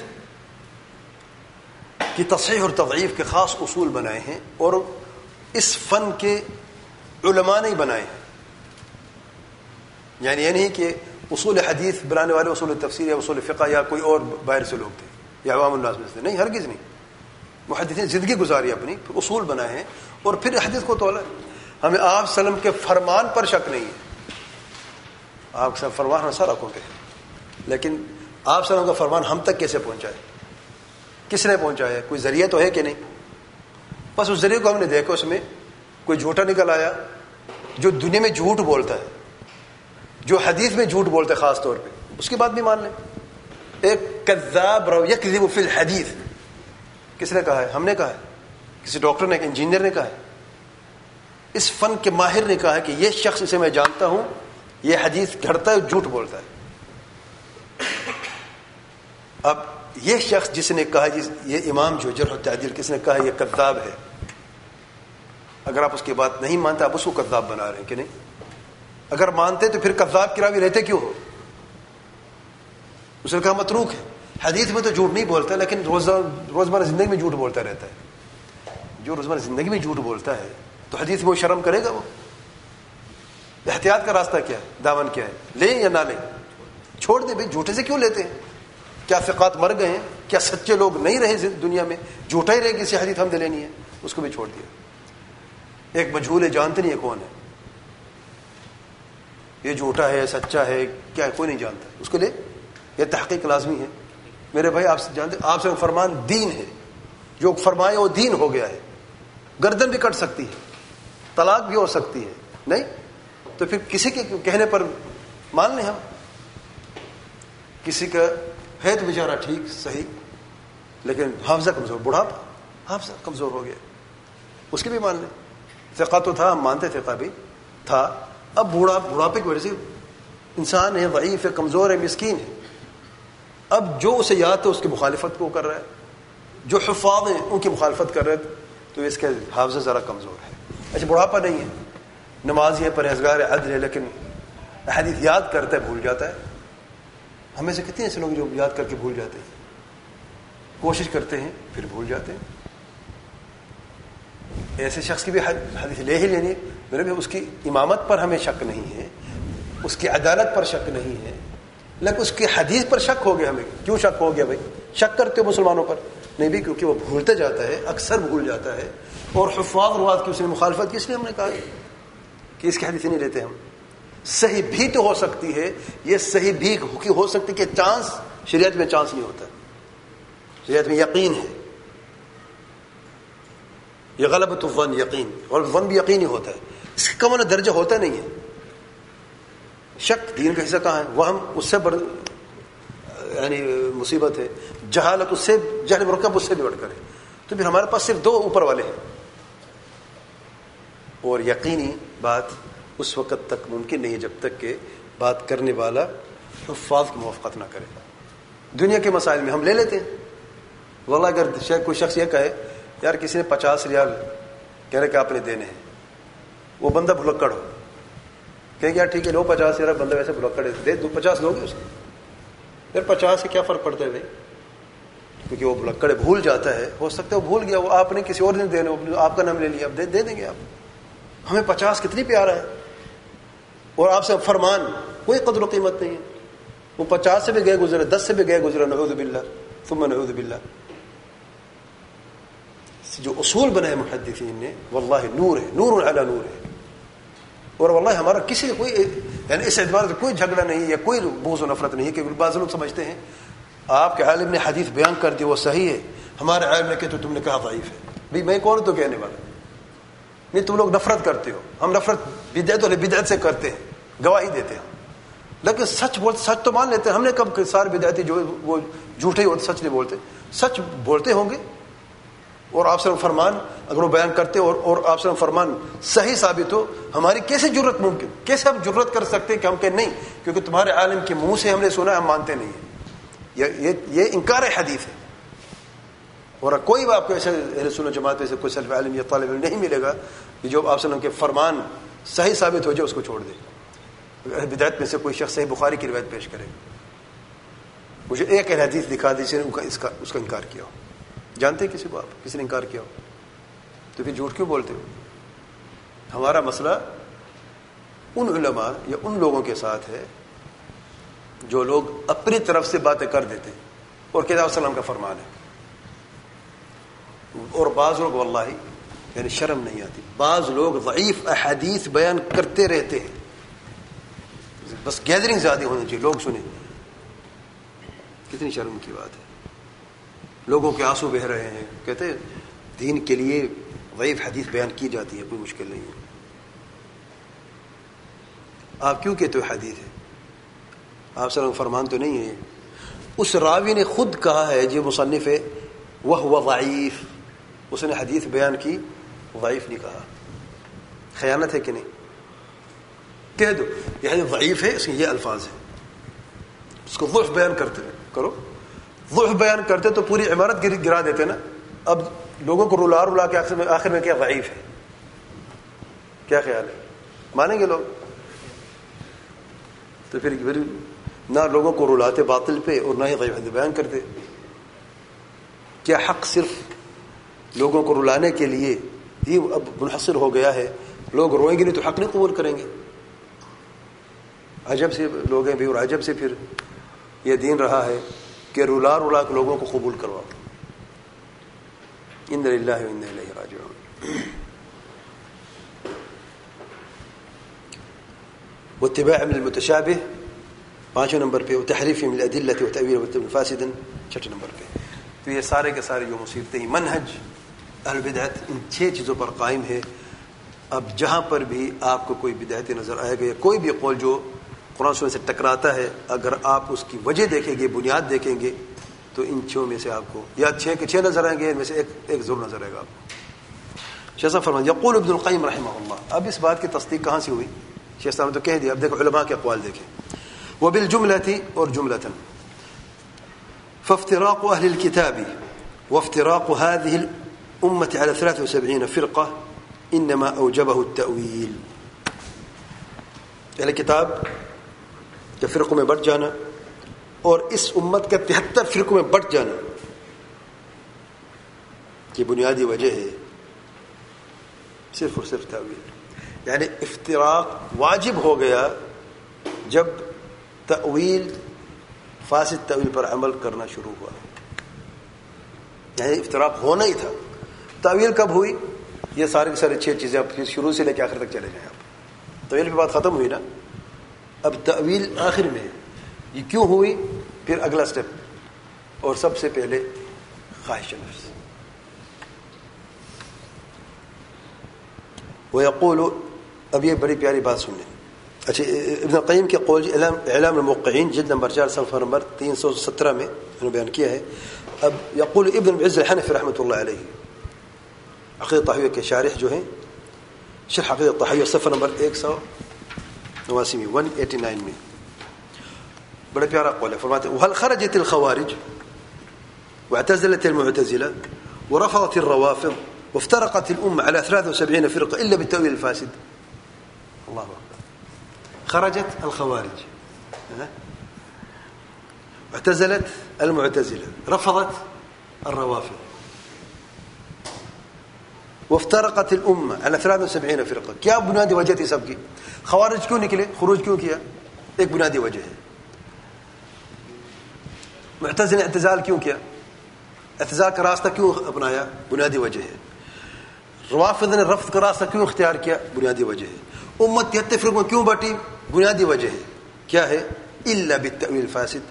کی تصحیح اور تضعیف کے خاص اصول بنائے ہیں، اور اس فن کے علماء نے بنائے ہیں. یعنی یہ نہیں کہ اصول حدیث بنانے والے اصول تفسیر یا اصول فقہ یا کوئی اور باہر سے لوگ تھے یا عوام الناس میں سے، نہیں، ہرگز نہیں. محدثین زندگی گزاری اپنی، پھر اصول بنائے ہیں اور پھر حدیث کو تولا. ہمیں آپ وسلم کے فرمان پر شک نہیں ہے. آپ کا فرمان ہم سارا کو کہیں، لیکن آپ وسلم کا فرمان ہم تک کیسے پہنچا ہے؟ کس نے پہنچایا ہے؟ کوئی ذریعہ تو ہے کہ نہیں؟ بس اس ذریعے کو ہم نے دیکھا، اس میں کوئی جھوٹا نکل آیا. جو دنیا میں جھوٹ بولتا ہے، جو حدیث میں جھوٹ بولتا ہے خاص طور پہ، اس کی بات بھی مان لیں. ایک کذاب رو یکذب فی الحدیث، کس نے کہا ہے؟ ہم نے کہا ہے. کسی ڈاکٹر نے، انجینئر نے کہا ہے، اس فن کے ماہر نے کہا ہے کہ یہ شخص، اسے میں جانتا ہوں، یہ حدیث گھڑتا ہے، جھوٹ بولتا ہے. اب یہ شخص جس نے کہا، یہ امام جو جرح و تعدیل، کس نے کہا یہ کذاب ہے، اگر آپ اس کی بات نہیں مانتے، آپ اس کو کذاب بنا رہے ہیں کہ نہیں؟ اگر مانتے تو پھر کذاب کی راوی رہتے کیوں ہو؟ اس نے کہا متروک ہے. حدیث میں تو جھوٹ نہیں بولتا، لیکن روزمرہ زندگی میں جھوٹ بولتا رہتا ہے. جو روزمرہ زندگی میں جھوٹ بولتا ہے تو حدیث میں وہ شرم کرے گا؟ وہ احتیاط کا راستہ کیا ہے؟ دامن کیا ہے؟ لیں یا نہ لیں؟ چھوڑ دیں. بھائی جھوٹے سے کیوں لیتے ہیں؟ کیا ثقات مر گئے ہیں؟ کیا سچے لوگ نہیں رہے دنیا میں؟ جھوٹا ہی رہے، کسی حدیث ہم دے لینی ہے، اس کو بھی چھوڑ دیا. ایک مجہول ہے، جانتے نہیں ہے کون ہے، یہ جھوٹا ہے، سچا ہے، کیا ہے، کوئی نہیں جانتا. اس کو لے، یہ تحقیق لازمی ہے. میرے بھائی آپ جانتے، آپ سے فرمان دین ہے، جو فرمائے وہ دین ہو گیا ہے. گردن بھی کٹ سکتی ہے, طلاق بھی ہو سکتی ہے. نہیں تو پھر کسی کے کہنے پر مان لیں ہم. کسی کا ہے تو بیچارہ ٹھیک صحیح, لیکن حافظہ کمزور, بڑھاپا حافظہ کمزور ہو گیا, اس کی بھی مان لیں. ثقہ تو تھا, ہم مانتے ثقہ بھی تھا, اب بڑھاپے کی وجہ سے انسان ہے, ضعیف ہے, کمزور ہے, مسکین ہے. اب جو اسے یاد ہے اس کی مخالفت کو کر رہا ہے, جو حفاظ ہیں ان کی مخالفت کر رہے ہیں, تو اس کے حافظہ ذرا کمزور ہے. اچھا بڑھاپا نہیں ہے, نمازی ہے, پرہیزگار ہے, عدل ہے, لیکن حدیث یاد کرتا ہے بھول جاتا ہے. ہمیں سے کتنے ایسے لوگ جو یاد کر کے بھول جاتے ہیں, کوشش کرتے ہیں پھر بھول جاتے ہیں. ایسے شخص کی بھی حدیث لے ہی لینی. میرے بھی اس کی امامت پر ہمیں شک نہیں ہے, اس کی عدالت پر شک نہیں ہے, لیکن اس کی حدیث پر شک ہو گیا. ہمیں کیوں شک ہو گیا بھائی؟ شک کرتے ہو مسلمانوں پر؟ نہیں بھی, کیونکہ وہ بھولتے جاتا ہے, اکثر بھول جاتا ہے. اور حفاظ روات کی اس نے مخالفت کی, اس لیے ہم نے کہا کہ اس کی حدیث نہیں لیتے ہم. صحیح بھی تو ہو سکتی ہے, یہ صحیح بھی ہو سکتی کہ چانس, شریعت میں چانس نہیں ہوتا, شریعت میں یقین ہے. یہ غلبۃ الظن, یقین, اور ظن بھی یقین ہی ہوتا ہے. اس کا کم درجہ ہوتا نہیں ہے. شک دین کا حصہ کہاں ہے؟ وہ ہم اس سے یعنی مصیبت ہے. جہالت اس سے, جہل مرکب اس سے بھی بڑھ کر ہے. تو پھر ہمارے پاس صرف دو اوپر والے ہیں, اور یقینی بات اس وقت تک ممکن نہیں ہے جب تک کہ بات کرنے والا حفاظ کی موافقت نہ کرے. دنیا کے مسائل میں ہم لے لیتے ہیں. واللہ اگر کوئی شخص یہ کہے یار کسی نے 50 ریال کہہ رہے کہ آپ نے دینے ہیں, وہ بندہ بھلکڑ ہو, کہیں یار ٹھیک ہے لو 50 ریال, بندہ ویسے بھلکڑ ہے, دے 50 لوگے اس کو. یار 50 سے کیا فرق پڑتا ہے بھائی؟ کیونکہ وہ بھلکڑ بھول جاتا ہے. ہو سکتا ہے وہ بھول گیا, وہ آپ نے کسی اور نے دینے, آپ کا نام لے لیا, اب دے دیں گے آپ. ہمیں 50 کتنی پیارا ہے, اور آپ سے فرمان کوئی قدر و قیمت نہیں ہے. وہ 50 سے بھی گئے گزرے, 10 سے بھی گئے گزرے, نعوذ باللہ ثم نعوذ باللہ. جو اصول بنائے محدثین نے واللہ نور ہے, نور علی نور ہے. اور واللہ ہمارا کسی سے کوئی یعنی اس اعتبار سے کوئی جھگڑا نہیں ہے, کوئی بغض و نفرت نہیں ہے کہ بعض لوگ سمجھتے ہیں آپ کے عالم نے حدیث بیان کر دی وہ صحیح ہے, ہمارے عالم نے کہتے تم نے کہا ضعیف ہے. بھائی میں کون تو کہنے والا نہیں, تم لوگ نفرت کرتے ہو. ہم نفرت بدعت اور بدعت سے کرتے ہیں, گواہی دیتے ہیں, لیکن سچ تو مان لیتے ہیں. ہم نے کب سارے بدعتی جو وہ جھوٹے ہوتے, سچ نہیں بولتے, سچ بولتے ہوں گے. اور آپ سے فرمان اگر وہ بیان کرتے اور آپ سے فرمان صحیح ثابت ہو, ہماری کیسے جرت ممکن, کیسے ہم جرت کر سکتے ہیں کہ ہم کہ نہیں کیونکہ تمہارے عالم کے منہ سے ہم نے سنا, ہم مانتے نہیں ہیں. یہ انکار حدیث ہے. اور کوئی بھی آپ کو ایسے اہل سنت جماعت سے کوئی سلف عالم یا طالب علم نہیں ملے گا کہ جو آپ صلی اللہ علیہ وسلم کے فرمان صحیح ثابت ہو جائے اس کو چھوڑ دے. بدعت میں سے کوئی شخص صحیح بخاری کی روایت پیش کرے, مجھے ایک حدیث دکھا دی جس نے اس کا انکار کیا ہو. جانتے ہیں کسی کو, آپ کسی نے انکار کیا ہو تو پھر جھوٹ کیوں بولتے ہو؟ ہمارا مسئلہ ان علماء یا ان لوگوں کے ساتھ ہے جو لوگ اپنی طرف سے باتیں کر دیتے اور کہتے ہیں وسلم کا فرمان ہے. اور بعض لوگ واللہ یعنی شرم نہیں آتی, بعض لوگ ضعیف احادیث بیان کرتے رہتے ہیں, بس گیدرنگ زیادہ ہونی چاہیے, لوگ سنیں. کتنی شرم کی بات ہے. لوگوں کے آنسو بہ رہے ہیں, کہتے ہیں دین کے لیے ضعیف حدیث بیان کی جاتی ہے, کوئی مشکل نہیں ہے. آپ کیوں کہتے ہو حدیث ہے؟ آپ صلی اللہ علیہ وسلم فرمان تو نہیں ہے. اس راوی نے خود کہا ہے جو مصنف ہے وہ ضعیف, اس نے حدیث بیان کی, ضعیف نہیں کہا. خیانت ہے کہ نہیں؟ کہہ دو یہ حدیث ضعیف ہے, اس کے یہ الفاظ ہیں, اس کو ضعف بیان کرتے کرو. ضعف بیان کرتے تو پوری عمارت گرا دیتے نا. اب لوگوں کو رلا کے آخر میں کیا ضعیف ہے, کیا خیال ہے؟ مانیں گے لوگ؟ تو پھر نہ لوگوں کو رلاتے باطل پہ اور نہ ہی ضعیف حدیث بیان کرتے. کیا حق صرف لوگوں کو رلانے کے لیے ہی اب منحصر ہو گیا ہے؟ لوگ روئیں گے نہیں تو حق نہیں قبول کریں گے. عجب سے لوگ ہیں بھی, اور عجب سے پھر یہ دین رہا ہے کہ رلا کے لوگوں کو قبول کرواؤ. ان للہ و انا الیہ راجعون. واتباع من المتشابه 5 نمبر پہ, وتحریف من الادلة وتأویل فاسدا 6 نمبر پہ. تو تو یہ سارے کے سارے جو مصیبتیں منہج اہل بدعت ان 6 چیزوں پر قائم ہے. اب جہاں پر بھی آپ کو کوئی بدعتی نظر آئے گا یا کوئی بھی قول جو قرآن سنت سے ٹکراتا ہے، اگر آپ اس کی وجہ دیکھیں گے، بنیاد دیکھیں گے، تو ان 6 میں سے آپ کو یا 6 کے 6 نظر آئیں گے، ان میں سے ایک ضرور نظر آئے گا آپ کو. شیخ صاحب فرمائیں یقول ابن القیم رحمہ اللہ. اب اس بات کی تصدیق کہاں سے ہوئی؟ شیخ صاحب نے تو کہہ دیا، اب دیکھو علماء کے اقوال دیکھیں. وبالجملة اور جملة فافتراق أهل الكتاب وافتراق هذه الأمة على 73 فرقة إنما أوجبه التأويل. اہل کتاب کے فرقوں میں بٹ جانا اور اس امت کے 73 فرقوں میں بٹ جانا کی بنیادی وجہ ہے صرف اور صرف تأویل. یعنی افتراق واجب ہو گیا جب تأویل فاسد تأویل پر عمل کرنا شروع ہوا. یعنی افتراق ہونا ہی تھا. تأویل کب ہوئی؟ یہ سارے 6 چیزیں اب شروع سے لے کے آخر تک چلے جائیں. آپ تأویل کی بات ختم ہوئی نا، اب تأویل آخر میں ہے. یہ کیوں ہوئی؟ پھر اگلا سٹیپ، اور سب سے پہلے خواہش نفس. ويقول، اب یہ بڑی پیاری بات سنیں. اچھا، ابن القیم کے قول اعلام الموقعین جلد نمبر 4 صفحہ نمبر 317 میں انہوں نے بیان کیا ہے. اب یقول ابن العز الحنفی رحمۃ اللہ علیہ، عقیدہ طحاویہ کے شارح جو ہیں، شرح عقیدہ طحاویہ صفحہ نمبر 189 میں 189 میں بڑا پیارا قول ہے. فرماتے ہیں وهل خرجت الخوارج واعتزلت المعتزلة ورفضت الروافض وافترقت الأمة على 73 فرقة إلا بالتأويل الفاسد. الله أكبر. خرجت الخوارج، اعتزلت المعتزلة، رفضت الروافض، وافترقت الأمة على 73 فرقة. کیا بنیادی وجہ تھی سب کی؟ خوارج کیوں نکلے؟ خروج کیوں کیا؟ ایک بنیادی وجہ ہے. معتزلہ اعتزال کیوں کیا؟ اعتزال کا راستہ کیوں اپنایا؟ بنیادی وجہ ہے. روافض نے رفض کا راستہ کیوں اختیار کیا؟ بنیادی وجہ ہے. امت 73 فرقوں میں کیوں بٹی؟ بنیادی وجہ ہے. کیا ہے؟ الا بالتأویل الفاسد،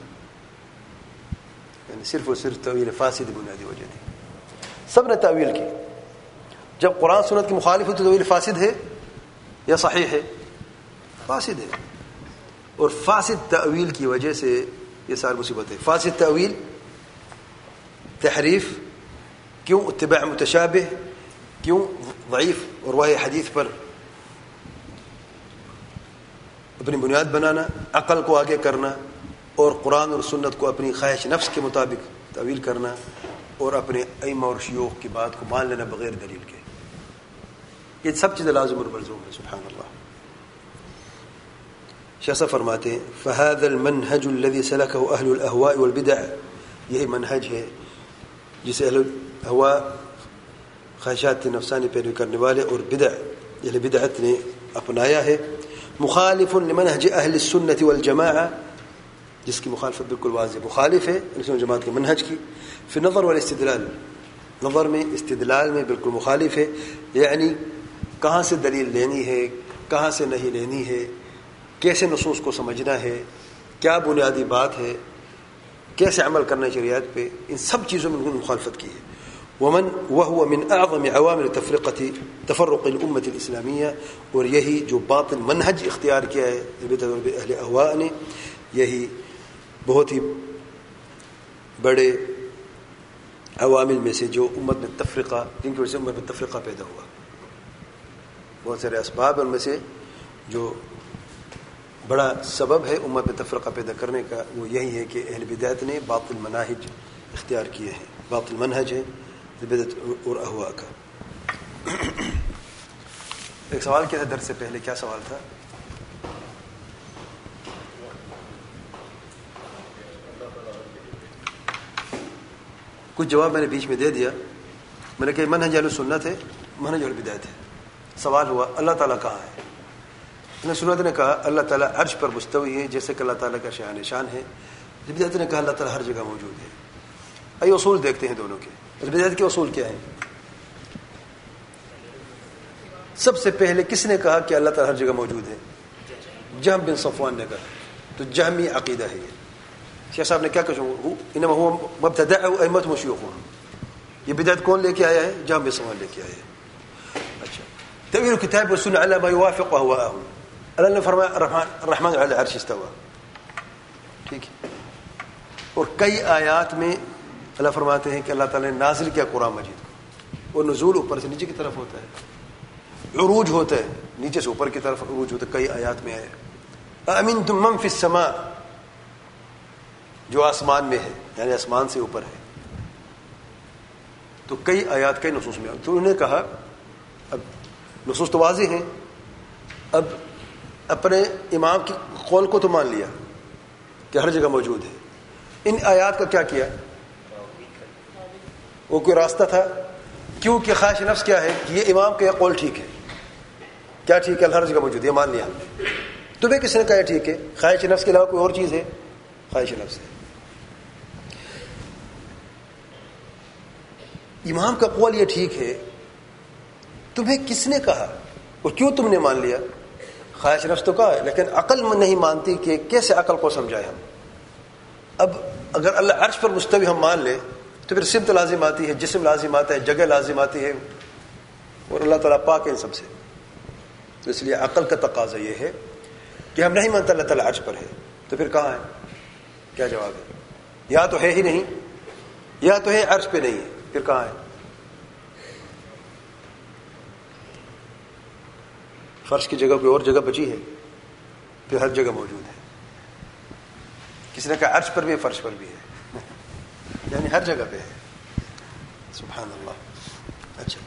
یعنی صرف اور صرف تأویل فاسد بنیادی وجہ تھی. سب نے تأویل کی. جب قرآن سنت کی مخالف ہو تو تأویل فاسد ہے یا صحیح ہے؟ فاسد ہے. اور فاسد تأویل کی وجہ سے یہ ساری مصیبت ہے. فاسد تأویل، تحریف، کیوں؟ اتباع متشابہ، کیوں؟ ضعیف اور واہی حدیث پر اپنی بنیاد بنانا، عقل کو آگے کرنا، اور قرآن اور سنت کو اپنی خواہش نفس کے مطابق تعویل کرنا، اور اپنے ائمہ اور شیوخ کی بات کو مان لینا بغیر دلیل کے. یہ سب چیزیں لازم اور ملزوم ہے. سبحان اللہ. شیخ فرماتے ہیں فهذا المنهج الذي سلكه اهل الاهواء والبدع، یہی منہج ہے جسے اہل الاهواء خواہشات نفسانی پیروی کرنے والے اور اہل بدعت نے اپنایا ہے. مخالف لمنهج اہل السنة والجماعة، جس کی مخالفت بالکل واضح مخالف ہے اہل سنت والجماعت کے منہج کی. فی النظر والاستدلال، نظر میں استدلال میں بالکل مخالف ہے. یعنی کہاں سے دلیل لینی ہے، کہاں سے نہیں لینی ہے، کیسے نصوص کو سمجھنا ہے، کیا بنیادی بات ہے، کیسے عمل کرنا ہے شریعت پہ، ان سب چیزوں میں مخالفت کی ہے. وهو من اعظم عوامل تفرق الامه الاسلامیہ، اور یہی جو باطل منہج اختیار کیا ہے اہل اہواء نے، یہی بہت ہی بڑے عوامل میں سے جو امت میں تفرقہ، جن کی وجہ سے امت میں تفرقہ پیدا ہوا. بہت سارے اسباب ان میں سے جو بڑا سبب ہے امت میں تفرقہ پیدا کرنے کا، وہ یہی ہے کہ اہل بدعت نے باطل مناہج اختیار کیے ہیں. باطل منہج ہے بدعت اور اہواء کا. ایک سوال کیا تھا درس سے پہلے؟ کیا سوال تھا؟ کچھ جواب میں نے بیچ میں دے دیا. میں نے کہا منہج اہل سنت ہے، منہج اہل بدعت ہے. سوال ہوا اللہ تعالیٰ کہاں ہے؟ اہل سنت نے کہا اللہ تعالیٰ عرش پر مستوی ہے، جیسے کہ اللہ تعالیٰ کا شان شان ہے. بدعت نے کہا اللہ تعالیٰ ہر جگہ موجود ہے. آئیے اصول دیکھتے ہیں دونوں کے. بدعت کے اصول کیا ہیں؟ سب سے پہلے کس نے کہا کہ اللہ تعالیٰ ہر جگہ موجود ہے؟ جہم بن صفوان نے کہا. تو جہمی عقیدہ ہے یہ. شیخ صاحب نے کیا کہا انما هو مبتدعه ائمتهم وشيوخهم. یہ بدعت کون لے کے آیا ہے؟ جہاں بن صفوان لے کے آیا ہے. اچھا تأویل الکتاب والسنة على ما يوافق اهواءهم. اللہ نے فرمایا الرحمن على العرش استوى. ٹھیک ہے. اور کئی آیات میں اللہ فرماتے ہیں کہ اللہ تعالیٰ نے نازل کیا قرآن مجید کو. وہ نزول اوپر سے نیچے کی طرف ہوتا ہے, عروج ہوتا ہے, نیچے سے اوپر کی طرف عروج ہوتا ہے. کئی آیات میں آیا امنتم من فی السماء, جو آسمان میں ہے یعنی آسمان سے اوپر ہے. تو کئی آیات کئی نصوص میں. تو انہوں نے کہا اب نصوص تو واضح ہیں, اب اپنے امام کی قول کو تو مان لیا کہ ہر جگہ موجود ہے. ان آیات کا کیا کیا؟ وہ کوئی راستہ تھا؟ کیونکہ خواہش نفس کیا ہے کہ یہ امام کا یہ قول ٹھیک ہے. کیا ٹھیک ہے؟ ہر جگہ موجود ہے, مان لیا ہم نے. تمہیں کس نے کہا ٹھیک ہے؟ خواہش نفس کے علاوہ کوئی اور چیز ہے؟ خواہش نفس ہے. امام کا قول یہ ٹھیک ہے, تمہیں کس نے کہا اور کیوں تم نے مان لیا؟ خواہش نفس تو کہا ہے, لیکن عقل میں نہیں مانتی کہ کیسے عقل کو سمجھائے ہم. اب اگر اللہ عرش پر مستوی ہم مان لے تو پھر سمت لازم آتی ہے, جسم لازم آتا ہے, جگہ لازم آتی ہے, اور اللہ تعالیٰ پاک ہے ان سب سے. تو اس لیے عقل کا تقاضا یہ ہے کہ ہم نہیں مانتے اللہ تعالیٰ عرش پر ہے. تو پھر کہاں ہے؟ کیا جواب ہے؟ یا تو ہے ہی نہیں, یا تو ہے عرش پہ نہیں ہے. پھر کہاں ہے؟ فرش کی جگہ کوئی اور جگہ بچی ہے؟ پھر ہر جگہ موجود ہے. کسی نے کہا عرش پر بھی ہے, فرش پر بھی ہے, یعنی ہر جگہ پہ ہے. سبحان اللہ. اچھا,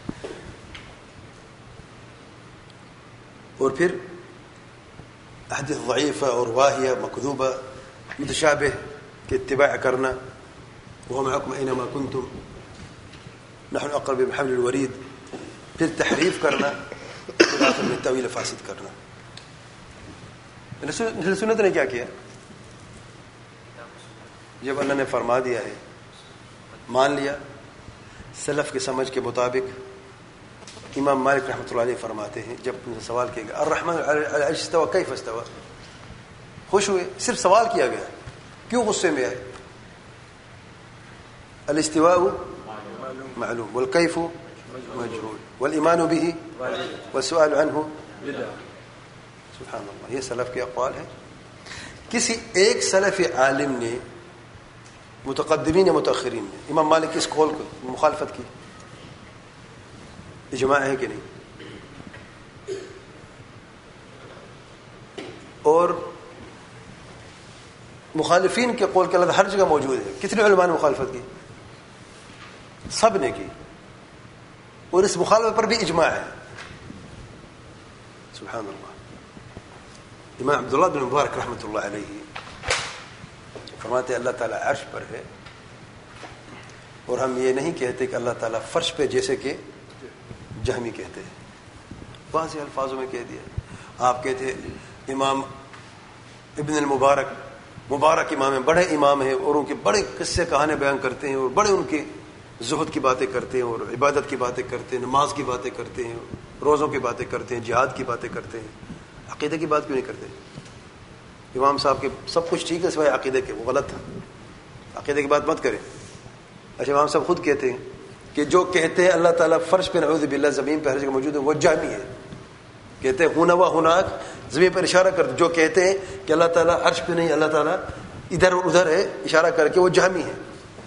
اور پھر احادیث ضعیفہ اور واہیہ مکذوبہ متشابہ کے اتباع کرنا, وهو معكم اينما كنتم نحن اقرب من حبل الورید. پھر تحریف کرنا, پھر آخر میں تاویل فاسد کرنا. اہل سنت نے کیا کیا؟ جب اللہ نے فرما دیا ہے مان لیا. سلف کے سمجھ کے مطابق امام مالک رحمۃ اللہ علیہ فرماتے ہیں, جب ان سے سوال کیا گیا الرحمن علی العرش استوى کیف استوى, خوش ہوئے. صرف سوال کیا گیا, کیوں غصے میں آئے؟ الاستواء معلوم والکیف مجهول والایمان به والسؤال عنه سبحان اللہ. یہ سلف کے اقوال ہیں. کسی ایک سلف عالم نے, متقدمین یا متاخرین نے, امام مالک کی اس قول کو مخالفت کی؟ اجماع ہے کہ نہیں؟ اور مخالفین کے قول کے اللہ ہر جگہ موجود ہے, کتنے علماء نے مخالفت کی؟ سب نے کی, اور اس مخالفت پر بھی اجماع ہے. سبحان اللہ. امام عبداللہ بن مبارک رحمۃ اللہ علیہ فرماتے ہیں اللہ تعالیٰ عرش پر ہے, اور ہم یہ نہیں کہتے کہ اللہ تعالیٰ فرش پہ جیسے کہ جہمی کہتے ہیں. واضح الفاظوں میں کہہ دیا. آپ کہتے ہیں امام ابن المبارک مبارک امام ہیں, بڑے امام ہیں, اور ان کے بڑے قصے کہانے بیان کرتے ہیں, اور بڑے ان کے زہد کی باتیں کرتے ہیں, اور عبادت کی باتیں کرتے ہیں, نماز کی باتیں کرتے ہیں, روزوں کی باتیں کرتے ہیں, جہاد کی باتیں کرتے ہیں. عقیدے کی بات کیوں نہیں کرتے؟ امام صاحب کے سب کچھ ٹھیک ہے سوائے عقیدے کے, وہ غلط تھا. عقیدے کی بات مت کریں. اچھا, امام صاحب خود کہتے ہیں کہ جو کہتے ہیں اللہ تعالیٰ فرش پہ نعوذ باللہ زمین پہ ہر جگہ موجود ہے وہ جہمی ہے. کہتے ہیں ہونا و ہناک, زمین پر اشارہ کرتے. جو کہتے ہیں کہ اللہ تعالیٰ عرش پہ نہیں, اللہ تعالیٰ ادھر اور ادھر ہے, اشارہ کر کے, وہ جہمی ہے.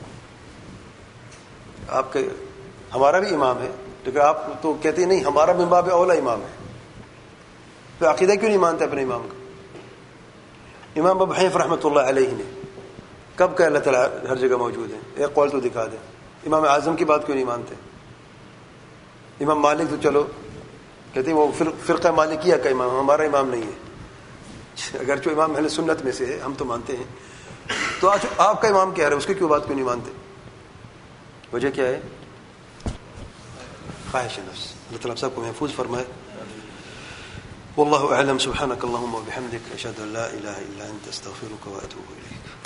آپ کے ہمارا بھی امام ہے, لیکن آپ تو کہتے ہیں نہیں ہمارا من باب اولا امام ہے. تو عقیدہ کیوں نہیں مانتے اپنے امام کا؟ امام ابو حنیفہ رحمۃ اللہ علیہ نے کب کہ اللہ تعالیٰ ہر جگہ موجود ہے؟ ایک قول تو دکھا دیں. امام اعظم کی بات کیوں نہیں مانتے؟ امام مالک تو چلو کہتے ہیں وہ فرقہ مالکیہ کا امام, ہمارا امام نہیں ہے. اگرچہ امام اہل سنت میں سے ہے, ہم تو مانتے ہیں. تو آج آپ کا امام کہہ رہے ہیں, اس کی کیوں بات کیوں نہیں مانتے؟ وجہ کیا ہے؟ خواہش نفس. اللہ تعالیٰ سب کو محفوظ فرمائے. والله أعلم. سبحانك اللهم وبحمدك أشهد أن لا إله إلا أنت أستغفرك وأتوب إليك.